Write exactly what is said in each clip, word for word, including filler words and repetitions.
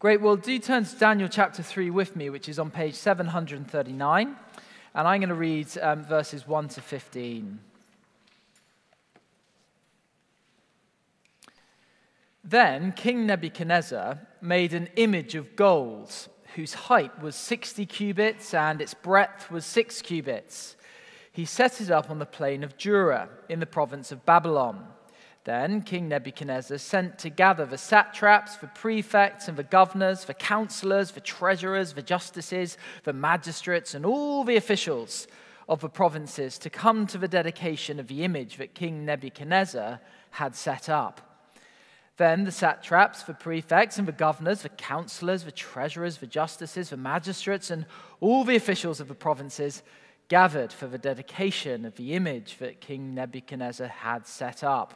Great, well, do turn to Daniel chapter three with me, which is on page seven hundred thirty-nine, and I'm going to read um, verses one to fifteen. Then King Nebuchadnezzar made an image of gold, whose height was sixty cubits and its breadth was six cubits. He set it up on the plain of Dura in the province of Babylon. Then King Nebuchadnezzar sent to gather the satraps, the prefects, and the governors, the counselors, the treasurers, the justices, the magistrates, and all the officials of the provinces to come to the dedication of the image that King Nebuchadnezzar had set up. Then the satraps, the prefects, and the governors, the counselors, the treasurers, the justices, the magistrates, and all the officials of the provinces gathered for the dedication of the image that King Nebuchadnezzar had set up.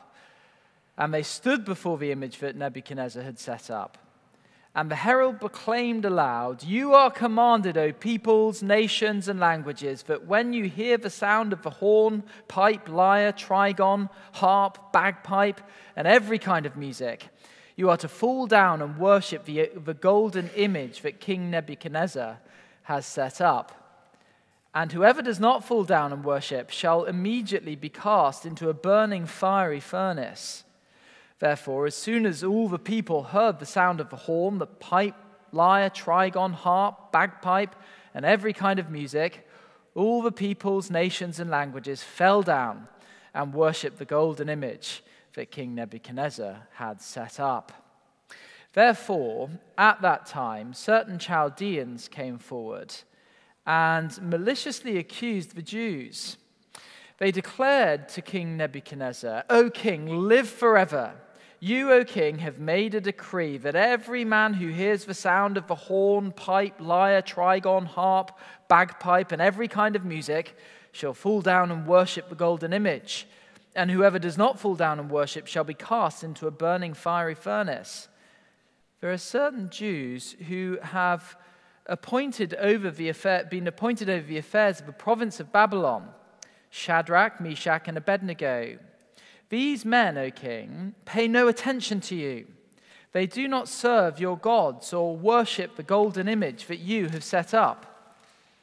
And they stood before the image that Nebuchadnezzar had set up. And the herald proclaimed aloud, "You are commanded, O peoples, nations, and languages, that when you hear the sound of the horn, pipe, lyre, trigon, harp, bagpipe, and every kind of music, you are to fall down and worship the, the golden image that King Nebuchadnezzar has set up. And whoever does not fall down and worship shall immediately be cast into a burning fiery furnace." Therefore, as soon as all the people heard the sound of the horn, the pipe, lyre, trigon, harp, bagpipe, and every kind of music, all the peoples, nations, and languages fell down and worshipped the golden image that King Nebuchadnezzar had set up. Therefore, at that time, certain Chaldeans came forward and maliciously accused the Jews. They declared to King Nebuchadnezzar, "O king, live forever. You, O king, have made a decree that every man who hears the sound of the horn, pipe, lyre, trigon, harp, bagpipe, and every kind of music shall fall down and worship the golden image. And whoever does not fall down and worship shall be cast into a burning fiery furnace." There are certain Jews who have appointed over the affair, been appointed over the affairs of the province of Babylon: Shadrach, Meshach, and Abednego. These men, O king, pay no attention to you. They do not serve your gods or worship the golden image that you have set up.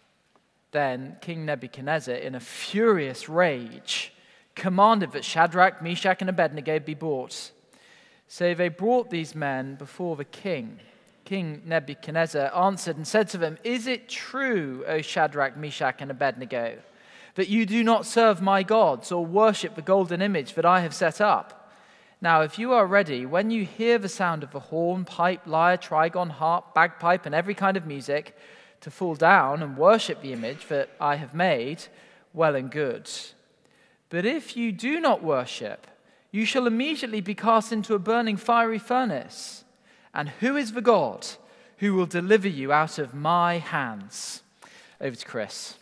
Then King Nebuchadnezzar, in a furious rage, commanded that Shadrach, Meshach, and Abednego be brought. So they brought these men before the king. King Nebuchadnezzar answered and said to them, "Is it true, O Shadrach, Meshach, and Abednego, that you do not serve my gods or worship the golden image that I have set up? Now, if you are ready, when you hear the sound of the horn, pipe, lyre, trigon, harp, bagpipe, and every kind of music, to fall down and worship the image that I have made, well and good. But if you do not worship, you shall immediately be cast into a burning fiery furnace. And who is the God who will deliver you out of my hands?" Over to Chris.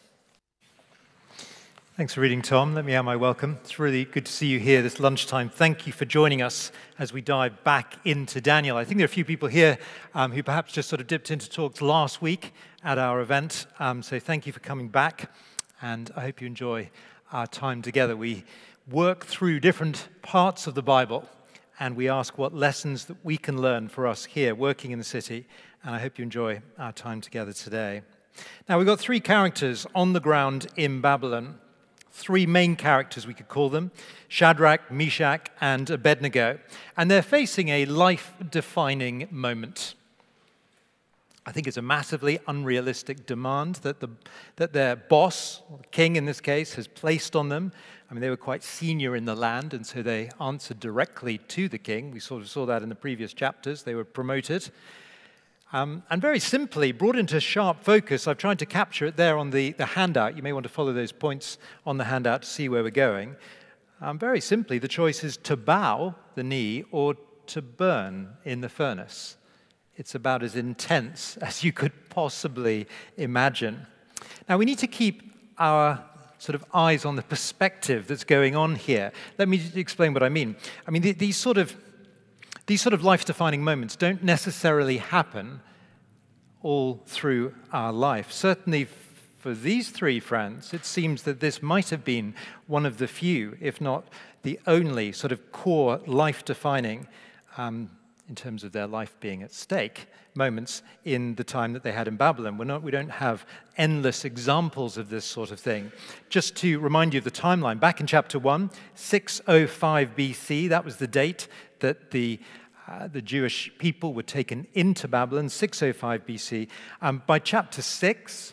Thanks for reading, Tom. Let me add my welcome. It's really good to see you here this lunchtime. Thank you for joining us as we dive back into Daniel. I think there are a few people here um, who perhaps just sort of dipped into talks last week at our event. Um, so thank you for coming back, and I hope you enjoy our time together. We work through different parts of the Bible, and we ask what lessons that we can learn for us here working in the city, and I hope you enjoy our time together today. Now, we've got three characters on the ground in Babylon. Three main characters, we could call them: Shadrach, Meshach, and Abednego. And they're facing a life-defining moment. I think it's a massively unrealistic demand that, the, that their boss, or the king in this case, has placed on them. I mean, they were quite senior in the land, and so they answered directly to the king. We sort of saw that in the previous chapters. They were promoted. Um, and very simply, brought into sharp focus, I've tried to capture it there on the, the handout. You may want to follow those points on the handout to see where we're going. Um, very simply, the choice is to bow the knee or to burn in the furnace. It's about as intense as you could possibly imagine. Now, we need to keep our sort of eyes on the perspective that's going on here. Let me explain what I mean. I mean, these sort of These sort of life-defining moments don't necessarily happen all through our life. Certainly for these three friends, it seems that this might have been one of the few, if not the only, sort of core life-defining um, in terms of their life being at stake, moments in the time that they had in Babylon. We're not, we don't have endless examples of this sort of thing. Just to remind you of the timeline, back in chapter one, six oh five B C, that was the date that the, uh, the Jewish people were taken into Babylon, six oh five B C. Um, by chapter six,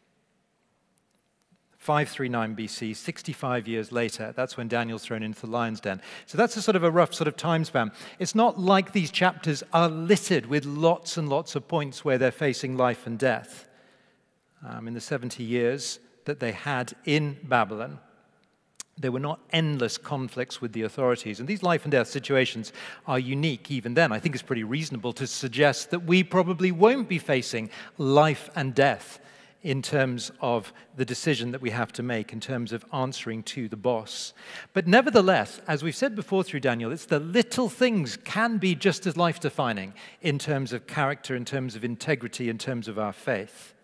five thirty-nine B C, sixty-five years later, that's when Daniel's thrown into the lion's den. So that's a sort of a rough sort of time span. It's not like these chapters are littered with lots and lots of points where they're facing life and death. Um, in the seventy years that they had in Babylon, there were not endless conflicts with the authorities. And these life and death situations are unique even then. I think it's pretty reasonable to suggest that we probably won't be facing life and death in terms of the decision that we have to make, in terms of answering to the boss. But nevertheless, as we've said before through Daniel, it's the little things can be just as life-defining in terms of character, in terms of integrity, in terms of our faith.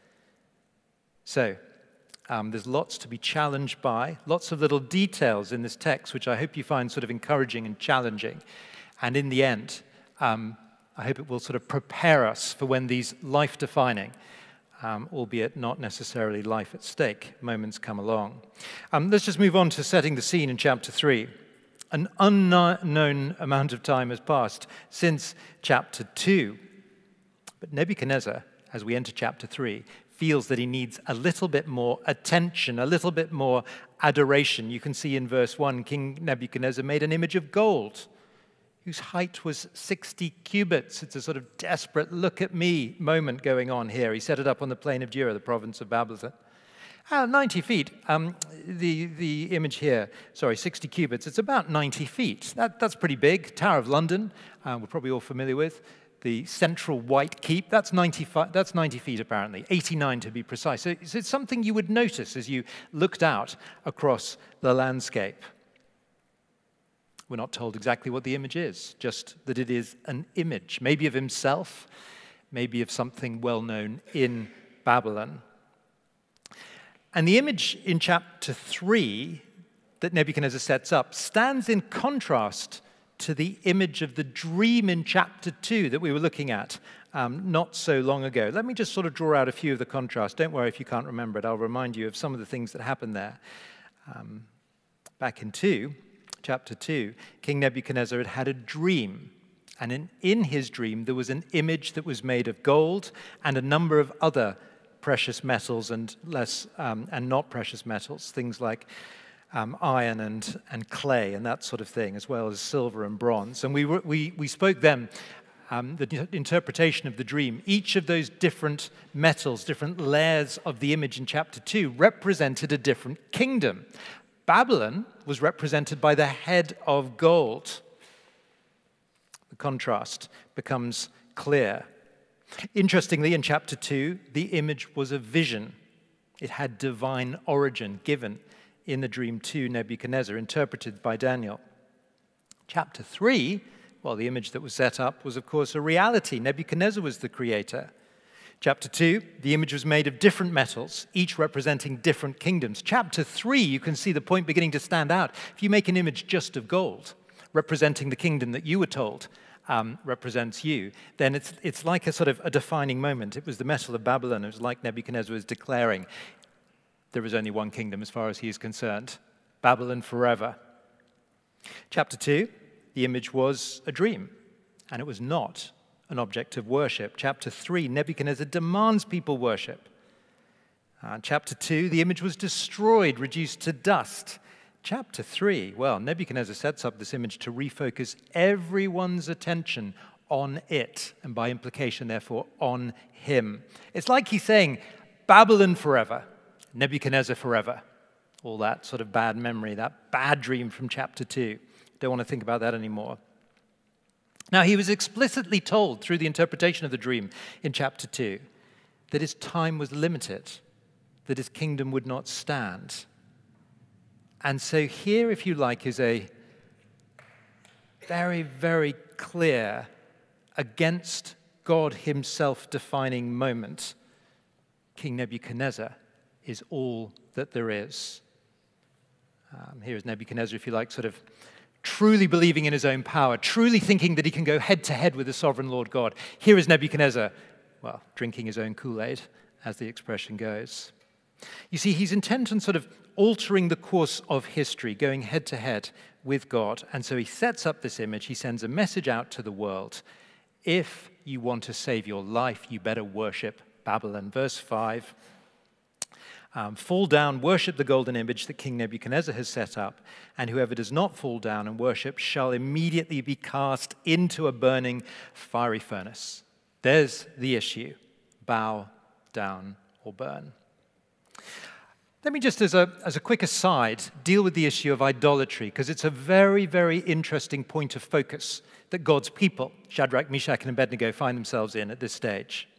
So, um, there's lots to be challenged by, lots of little details in this text, which I hope you find sort of encouraging and challenging. And in the end, um, I hope it will sort of prepare us for when these life-defining Um, albeit not necessarily life at stake, moments come along. Um, let's just move on to setting the scene in chapter three. An unknown amount of time has passed since chapter two. But Nebuchadnezzar, as we enter chapter three, feels that he needs a little bit more attention, a little bit more adoration. You can see in verse one, King Nebuchadnezzar made an image of gold, whose height was sixty cubits. It's a sort of desperate look-at-me moment going on here. He set it up on the plain of Dura, the province of Babylon. Uh, ninety feet, um, the, the image here, sorry, sixty cubits, it's about ninety feet. That, that's pretty big. Tower of London, uh, we're probably all familiar with. The central white keep, that's ninety, that's ninety feet apparently, eighty-nine to be precise. So it's, it's something you would notice as you looked out across the landscape. We're not told exactly what the image is, just that it is an image, maybe of himself, maybe of something well-known in Babylon. And the image in chapter three that Nebuchadnezzar sets up stands in contrast to the image of the dream in chapter two that we were looking at um, not so long ago. Let me just sort of draw out a few of the contrasts. Don't worry if you can't remember it. I'll remind you of some of the things that happened there. Um, back in two, chapter two, King Nebuchadnezzar had had a dream. And in, in his dream, there was an image that was made of gold and a number of other precious metals and less um, and not precious metals, things like um, iron and, and clay and that sort of thing, as well as silver and bronze. And we, were, we, we spoke then, um, the interpretation of the dream. Each of those different metals, different layers of the image in chapter two represented a different kingdom. Babylon was represented by the head of gold. The contrast becomes clear. Interestingly, in chapter two, the image was a vision. It had divine origin given in the dream to Nebuchadnezzar, interpreted by Daniel. Chapter three, well, the image that was set up was, of course, a reality. Nebuchadnezzar was the creator. Chapter two, the image was made of different metals, each representing different kingdoms. Chapter three, you can see the point beginning to stand out. If you make an image just of gold, representing the kingdom that you were told um, represents you, then it's, it's like a sort of a defining moment. It was the metal of Babylon. It was like Nebuchadnezzar was declaring, there is only one kingdom as far as he is concerned, Babylon forever. Chapter two, the image was a dream, and it was not an object of worship. Chapter three, Nebuchadnezzar demands people worship. Uh, chapter two, the image was destroyed, reduced to dust. Chapter three, well, Nebuchadnezzar sets up this image to refocus everyone's attention on it, and by implication, therefore, on him. It's like he's saying, Babylon forever, Nebuchadnezzar forever. All that sort of bad memory, that bad dream from chapter two. Don't want to think about that anymore. Now, he was explicitly told through the interpretation of the dream in chapter two that his time was limited, that his kingdom would not stand. And so here, if you like, is a very, very clear against God himself defining moment. King Nebuchadnezzar is all that there is. Um, here is Nebuchadnezzar, if you like, sort of truly believing in his own power, truly thinking that he can go head to head with the sovereign Lord God. Here is Nebuchadnezzar, well, drinking his own Kool-Aid, as the expression goes. You see, he's intent on sort of altering the course of history, going head to head with God. And so he sets up this image. He sends a message out to the world. If you want to save your life, you better worship Babylon. Verse five, um, fall down, worship the golden image that King Nebuchadnezzar has set up, and whoever does not fall down and worship shall immediately be cast into a burning fiery furnace. There's the issue. Bow down or burn. Let me just, as a, as a quick aside, deal with the issue of idolatry, because it's a very, very interesting point of focus that God's people, Shadrach, Meshach, and Abednego, find themselves in at this stage.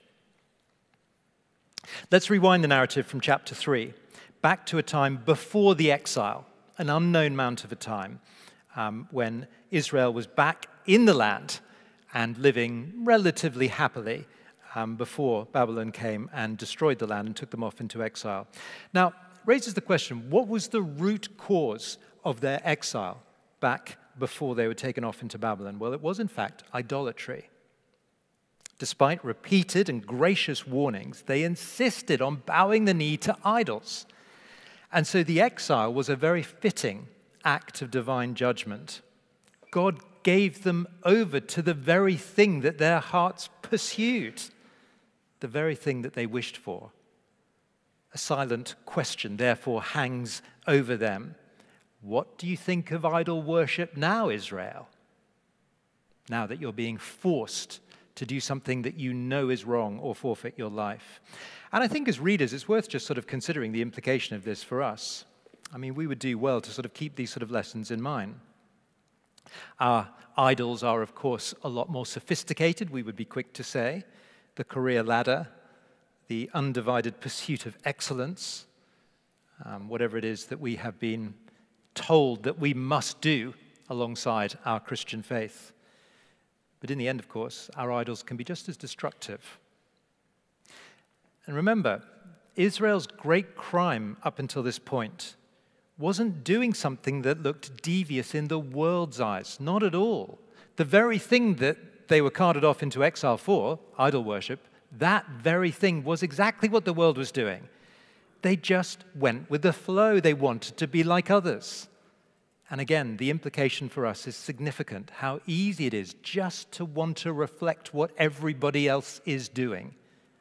Let's rewind the narrative from chapter three, back to a time before the exile, an unknown amount of a time, um, when Israel was back in the land and living relatively happily um, before Babylon came and destroyed the land and took them off into exile. Now, raises the question, what was the root cause of their exile back before they were taken off into Babylon? Well, it was in fact idolatry. Despite repeated and gracious warnings, they insisted on bowing the knee to idols. And so the exile was a very fitting act of divine judgment. God gave them over to the very thing that their hearts pursued, the very thing that they wished for. A silent question, therefore, hangs over them. What do you think of idol worship now, Israel? Now that you're being forced to do something that you know is wrong or forfeit your life. And I think as readers, it's worth just sort of considering the implication of this for us. I mean, we would do well to sort of keep these sort of lessons in mind. Our idols are, of course, a lot more sophisticated, we would be quick to say. The career ladder, the undivided pursuit of excellence, um, whatever it is that we have been told that we must do alongside our Christian faith. But in the end, of course, our idols can be just as destructive. And remember, Israel's great crime up until this point wasn't doing something that looked devious in the world's eyes. Not at all. The very thing that they were carted off into exile for, idol worship, that very thing was exactly what the world was doing. They just went with the flow. They wanted to be like others. And again, the implication for us is significant, how easy it is just to want to reflect what everybody else is doing.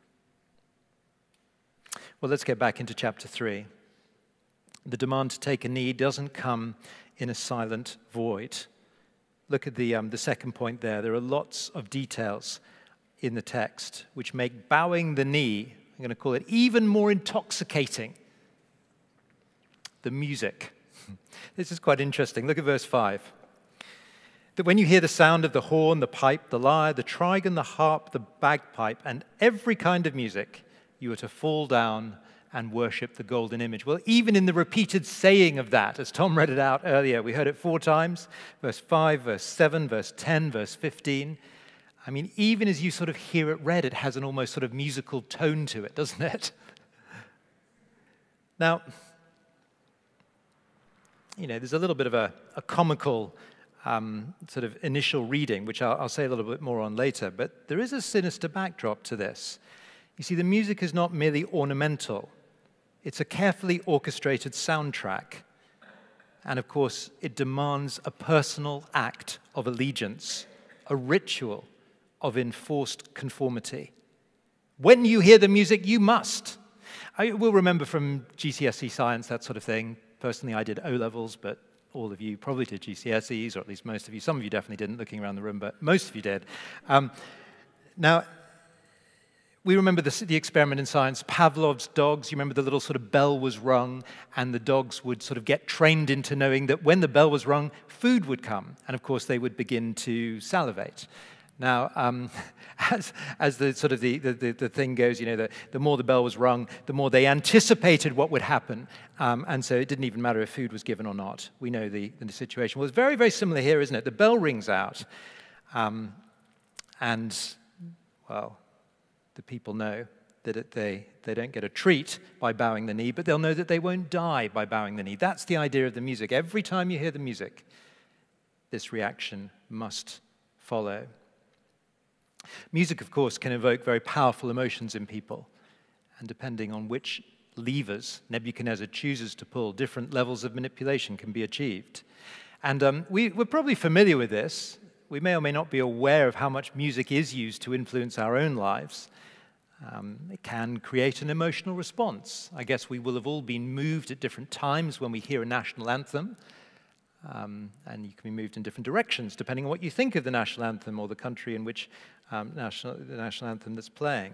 Well, let's get back into chapter three. The demand to take a knee doesn't come in a silent void. Look at the, um, the second point there. There are lots of details in the text which make bowing the knee, I'm going to call it, even more intoxicating. The music. This is quite interesting. Look at verse five. That when you hear the sound of the horn, the pipe, the lyre, the trigon, the harp, the bagpipe, and every kind of music, you are to fall down and worship the golden image. Well, even in the repeated saying of that, as Tom read it out earlier, we heard it four times, verse five, verse seven, verse ten, verse fifteen. I mean, even as you sort of hear it read, it has an almost sort of musical tone to it, doesn't it? Now, you know, there's a little bit of a, a comical um, sort of initial reading, which I'll, I'll say a little bit more on later, but there is a sinister backdrop to this. You see, the music is not merely ornamental. It's a carefully orchestrated soundtrack. And of course, it demands a personal act of allegiance, a ritual of enforced conformity. When you hear the music, you must. I will remember from G C S E science, that sort of thing. Personally, I did O-levels, but all of you probably did G C S Es, or at least most of you. Some of you definitely didn't, looking around the room, but most of you did. Um, now, we remember the, the experiment in science, Pavlov's dogs. You remember the little sort of bell was rung, and the dogs would sort of get trained into knowing that when the bell was rung, food would come. And of course, they would begin to salivate. Now, um, as, as the sort of the, the, the thing goes, you know, the, the more the bell was rung, the more they anticipated what would happen. Um, and so it didn't even matter if food was given or not. We know the, the situation. Well, it's very, very similar here, isn't it? The bell rings out. Um, and, well, the people know that it, they, they don't get a treat by bowing the knee, but they'll know that they won't die by bowing the knee. That's the idea of the music. Every time you hear the music, this reaction must follow. Music, of course, can evoke very powerful emotions in people, and depending on which levers Nebuchadnezzar chooses to pull, different levels of manipulation can be achieved. And um, we, we're probably familiar with this. We may or may not be aware of how much music is used to influence our own lives. Um, it can create an emotional response. I guess we will have all been moved at different times when we hear a national anthem. Um, and you can be moved in different directions depending on what you think of the national anthem or the country in which um, national, the national anthem that's playing.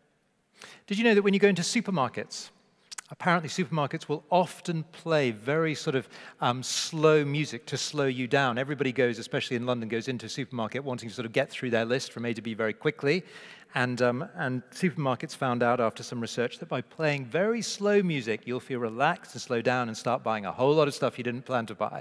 Did you know that when you go into supermarkets, apparently supermarkets will often play very sort of um, slow music to slow you down? Everybody goes, especially in London, goes into a supermarket wanting to sort of get through their list from A to B very quickly. And, um, and supermarkets found out after some research that by playing very slow music, you'll feel relaxed and slow down and start buying a whole lot of stuff you didn't plan to buy.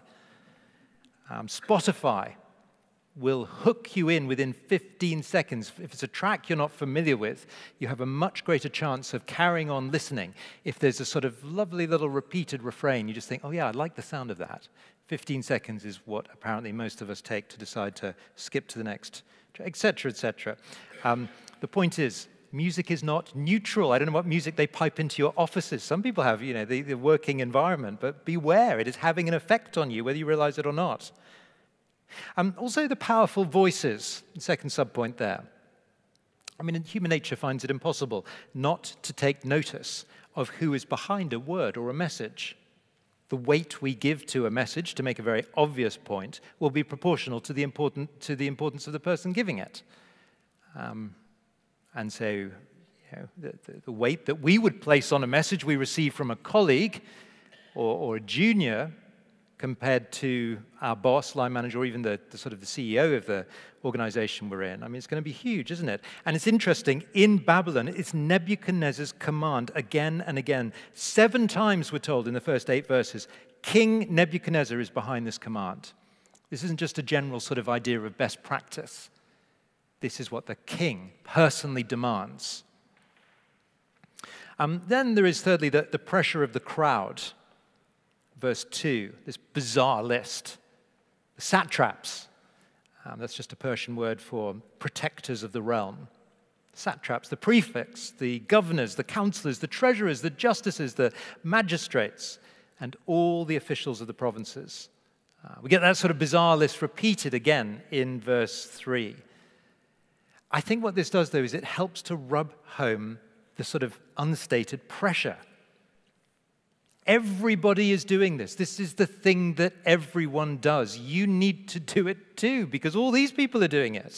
Um, Spotify will hook you in within fifteen seconds. If it's a track you're not familiar with, you have a much greater chance of carrying on listening. If there's a sort of lovely little repeated refrain, you just think, oh yeah, I like the sound of that. fifteen seconds is what apparently most of us take to decide to skip to the next, et cetera, et cetera. Um, the point is, music is not neutral. I don't know what music they pipe into your offices. Some people have, you know, the, the working environment, but beware, it is having an effect on you, whether you realize it or not. Um, also, the powerful voices, the second subpoint there. I mean, human nature finds it impossible not to take notice of who is behind a word or a message. The weight we give to a message to make a very obvious point will be proportional to the, important, to the importance of the person giving it. Um, And so, you know, the, the, the weight that we would place on a message we receive from a colleague or, or a junior compared to our boss, line manager, or even the, the sort of the C E O of the organization we're in, I mean, it's going to be huge, isn't it? And it's interesting, in Babylon, it's Nebuchadnezzar's command again and again. Seven times, we're told in the first eight verses, King Nebuchadnezzar is behind this command. This isn't just a general sort of idea of best practice. This is what the king personally demands. Um, then there is, thirdly, the, the pressure of the crowd. Verse two, this bizarre list. The satraps, um, that's just a Persian word for protectors of the realm. Satraps, the prefects, the governors, the counselors, the treasurers, the justices, the magistrates, and all the officials of the provinces. Uh, we get that sort of bizarre list repeated again in verse three. I think what this does, though, is it helps to rub home the sort of unstated pressure. Everybody is doing this. This is the thing that everyone does. You need to do it too, because all these people are doing it.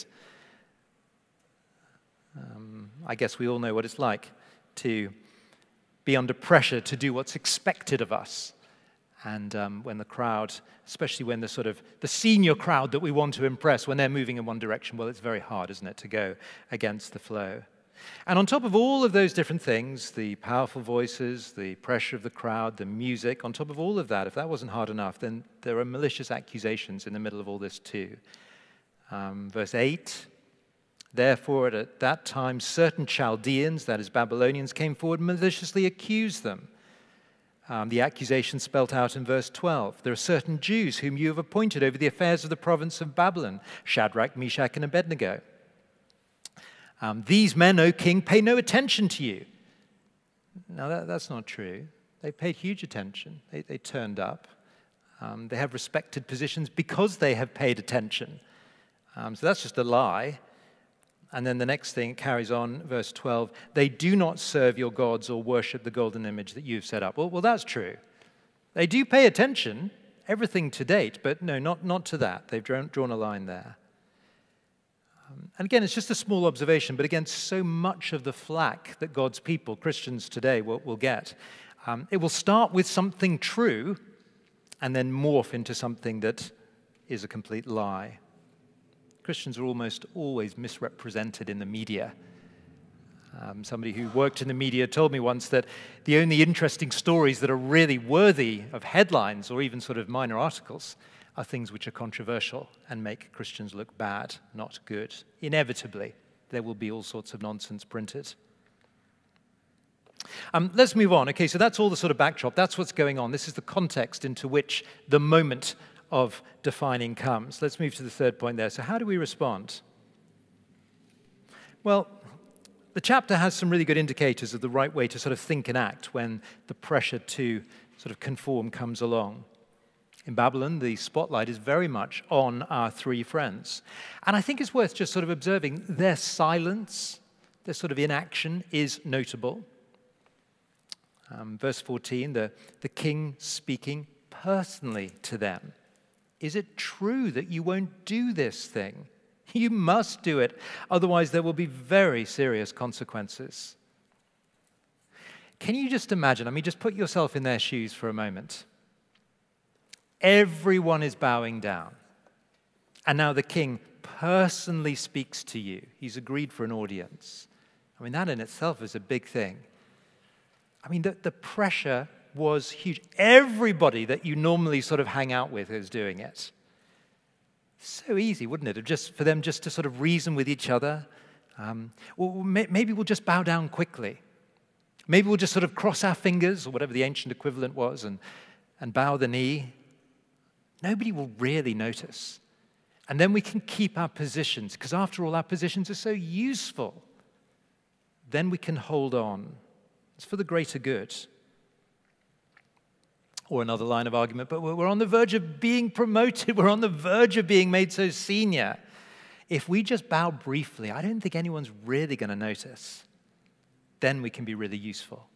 Um, I guess we all know what it's like to be under pressure to do what's expected of us. And um, when the crowd, especially when the sort of the senior crowd that we want to impress, when they're moving in one direction, well, it's very hard, isn't it, to go against the flow. And on top of all of those different things, the powerful voices, the pressure of the crowd, the music, on top of all of that, if that wasn't hard enough, then there are malicious accusations in the middle of all this too. Um, verse eight, therefore at that time certain Chaldeans, that is Babylonians, came forward and maliciously accused them. Um, the accusation spelt out in verse twelve. There are certain Jews whom you have appointed over the affairs of the province of Babylon, Shadrach, Meshach, and Abednego. Um, These men, O king, pay no attention to you. Now, that, that's not true. They paid huge attention. They, they turned up. Um, they have respected positions because they have paid attention. Um, so that's just a lie. And then the next thing carries on, verse twelve, they do not serve your gods or worship the golden image that you've set up. Well, well that's true. They do pay attention, everything to date, but no, not, not to that. They've drawn, drawn a line there. Um, and again, it's just a small observation, but again, so much of the flack that God's people, Christians today, will, will get, um, it will start with something true and then morph into something that is a complete lie. Christians are almost always misrepresented in the media. Um, somebody who worked in the media told me once that the only interesting stories that are really worthy of headlines or even sort of minor articles are things which are controversial and make Christians look bad, not good. Inevitably, there will be all sorts of nonsense printed. Um, let's move on. Okay, so that's all the sort of backdrop. That's what's going on. This is the context into which the moment of defining comes. Let's move to the third point there. So how do we respond? Well, the chapter has some really good indicators of the right way to sort of think and act when the pressure to sort of conform comes along. In Babylon, the spotlight is very much on our three friends. And I think it's worth just sort of observing their silence, their sort of inaction is notable. Um, verse fourteen, the, the king speaking personally to them. Is it true that you won't do this thing? You must do it, otherwise there will be very serious consequences. Can you just imagine, I mean, just put yourself in their shoes for a moment. Everyone is bowing down. And now the king personally speaks to you. He's agreed for an audience. I mean, that in itself is a big thing. I mean, the, the pressure was huge. Everybody that you normally sort of hang out with is doing it. So easy, wouldn't it, just for them just to sort of reason with each other? Um, or maybe we'll just bow down quickly. Maybe we'll just sort of cross our fingers, or whatever the ancient equivalent was, and, and bow the knee. Nobody will really notice. And then we can keep our positions, because after all, our positions are so useful. Then we can hold on. It's for the greater good. Or another line of argument, but we're on the verge of being promoted. We're on the verge of being made so senior. If we just bow briefly, I don't think anyone's really going to notice. Then we can be really useful.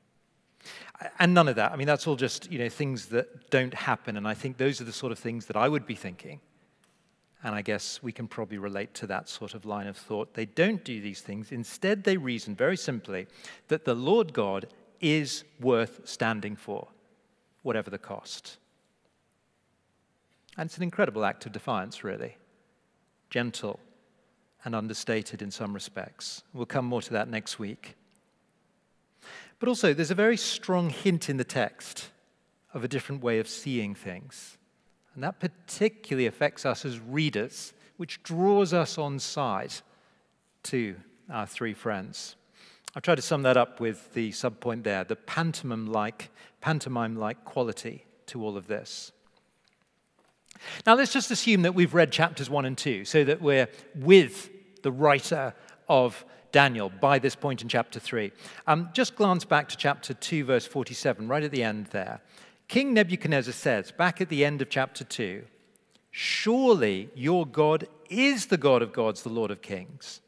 And none of that. I mean, that's all just, you know, things that don't happen. And I think those are the sort of things that I would be thinking. And I guess we can probably relate to that sort of line of thought. They don't do these things. Instead, they reason very simply that the Lord God is worth standing for, whatever the cost. And it's an incredible act of defiance, really. Gentle and understated in some respects. We'll come more to that next week. But also, there's a very strong hint in the text of a different way of seeing things. And that particularly affects us as readers, which draws us on side to our three friends. I've tried to sum that up with the subpoint there, the pantomime-like, pantomime-like quality to all of this. Now, let's just assume that we've read chapters one and two, so that we're with the writer of Daniel by this point in chapter three. Um, just glance back to chapter two, verse forty-seven, right at the end there. King Nebuchadnezzar says, back at the end of chapter two, "Surely your God is the God of gods, the Lord of kings."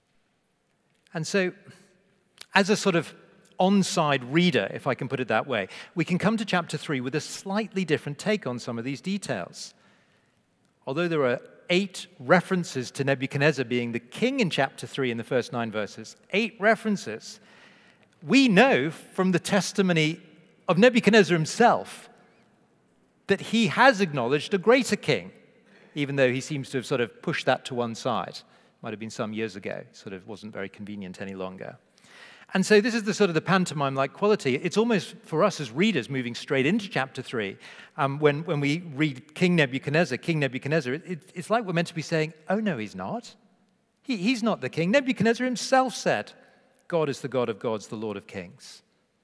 And so, as a sort of onside reader, if I can put it that way, we can come to chapter three with a slightly different take on some of these details. Although there are eight references to Nebuchadnezzar being the king in chapter three in the first nine verses, eight references, we know from the testimony of Nebuchadnezzar himself that he has acknowledged a greater king, even though he seems to have sort of pushed that to one side. Might have been some years ago. It sort of wasn't very convenient any longer. And so this is the sort of the pantomime-like quality. It's almost, for us as readers, moving straight into chapter three, um, when, when we read King Nebuchadnezzar, King Nebuchadnezzar, it, it's like we're meant to be saying, oh, no, he's not. He, he's not the king. Nebuchadnezzar himself said, God is the God of gods, the Lord of kings.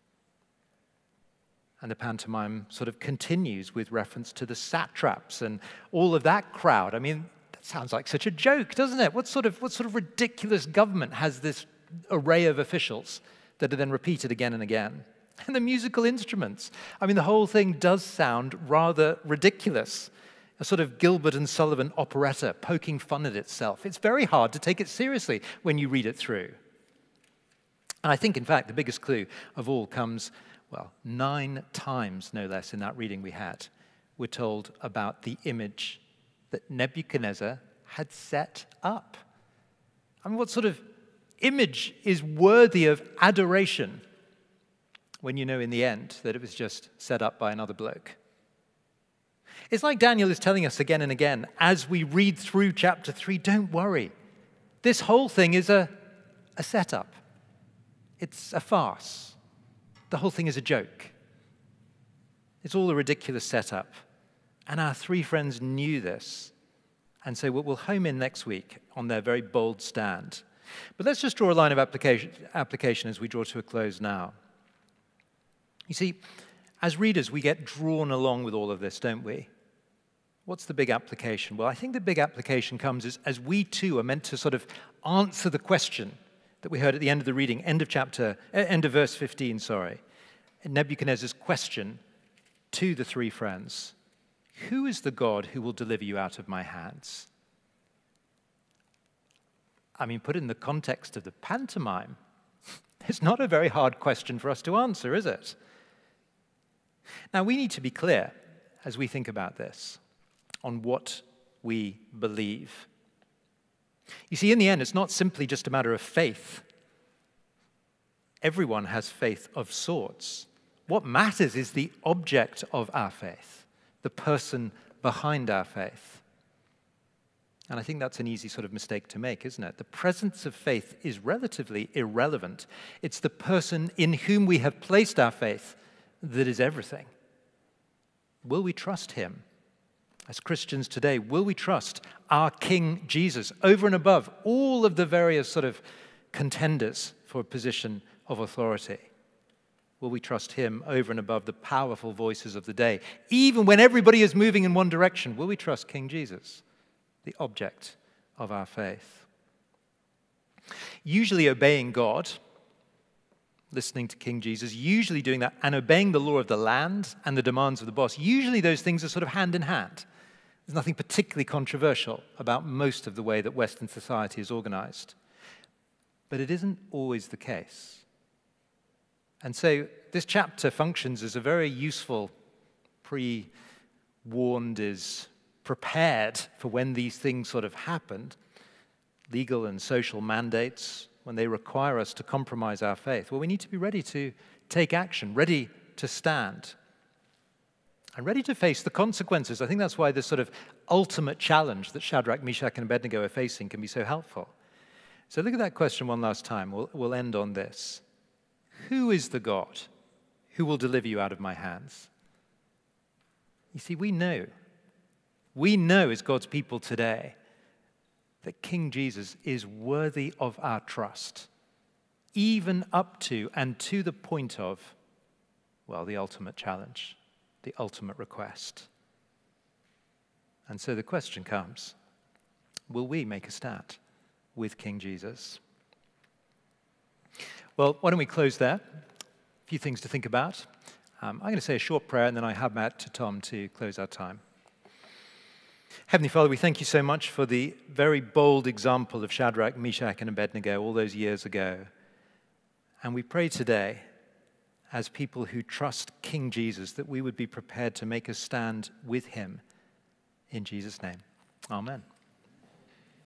And the pantomime sort of continues with reference to the satraps and all of that crowd. I mean, that sounds like such a joke, doesn't it? What sort of, what sort of ridiculous government has this array of officials that are then repeated again and again? And the musical instruments. I mean, the whole thing does sound rather ridiculous. A sort of Gilbert and Sullivan operetta poking fun at itself. It's very hard to take it seriously when you read it through. And I think, in fact, the biggest clue of all comes, well, nine times, no less, in that reading we had. We're told about the image that Nebuchadnezzar had set up. I mean, what sort of image is worthy of adoration when you know in the end that it was just set up by another bloke? It's like Daniel is telling us again and again as we read through chapter three, don't worry. This whole thing is a, a setup. It's a farce. The whole thing is a joke. It's all a ridiculous setup. And our three friends knew this. And so we'll home in next week on their very bold stand. But let's just draw a line of application, application as we draw to a close now. You see, as readers, we get drawn along with all of this, don't we? What's the big application? Well, I think the big application comes as, as we too are meant to sort of answer the question that we heard at the end of the reading, end of chapter, end of verse fifteen, sorry. Nebuchadnezzar's question to the three friends: who is the God who will deliver you out of my hands? I mean, put in the context of the pantomime, it's not a very hard question for us to answer, is it? Now, we need to be clear as we think about this on what we believe. You see, in the end, it's not simply just a matter of faith. Everyone has faith of sorts. What matters is the object of our faith, the person behind our faith. And I think that's an easy sort of mistake to make, isn't it? The presence of faith is relatively irrelevant. It's the person in whom we have placed our faith that is everything. Will we trust him? As Christians today, will we trust our King Jesus over and above all of the various sort of contenders for a position of authority? Will we trust him over and above the powerful voices of the day? Even when everybody is moving in one direction, will we trust King Jesus, the object of our faith? Usually obeying God, listening to King Jesus, usually doing that, and obeying the law of the land and the demands of the boss, usually those things are sort of hand in hand. There's nothing particularly controversial about most of the way that Western society is organized. But it isn't always the case. And so this chapter functions as a very useful pre-warned is prepared for when these things sort of happened, legal and social mandates, when they require us to compromise our faith. Well, we need to be ready to take action, ready to stand, and ready to face the consequences. I think that's why this sort of ultimate challenge that Shadrach, Meshach, and Abednego are facing can be so helpful. So look at that question one last time. We'll, we'll end on this. Who is the God who will deliver you out of my hands? You see, we know, we know as God's people today that King Jesus is worthy of our trust, even up to and to the point of, well, the ultimate challenge, the ultimate request. And so the question comes, will we make a stand with King Jesus? Well, why don't we close there? A few things to think about. Um, I'm going to say a short prayer, and then I hand back to Tom to close our time. Heavenly Father, we thank you so much for the very bold example of Shadrach, Meshach, and Abednego all those years ago. And we pray today, as people who trust King Jesus, that we would be prepared to make a stand with him. In Jesus' name, amen.